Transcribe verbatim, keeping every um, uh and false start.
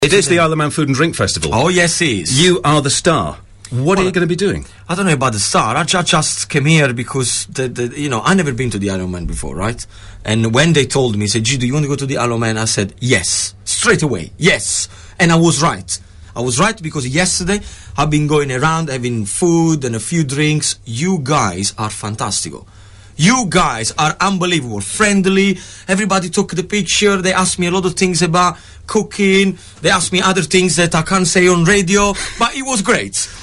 It is the Isle of Man Food and Drink Festival. Oh, yes, it is. You are the star. What well, are you going to be doing? I don't know about the star. I ju- just came here because, the, the, you know, I never been to the Isle of Man before, right? And when they told me, said, G, do you want to go to the Isle of Man? I said, yes. Straight away, yes. And I was right. I was right because yesterday I've been going around having food and a few drinks. You guys are fantastical. You guys are unbelievable, friendly. Everybody took the picture. They asked me a lot of things about cooking. They asked me other things that I can't say on radio. But it was great.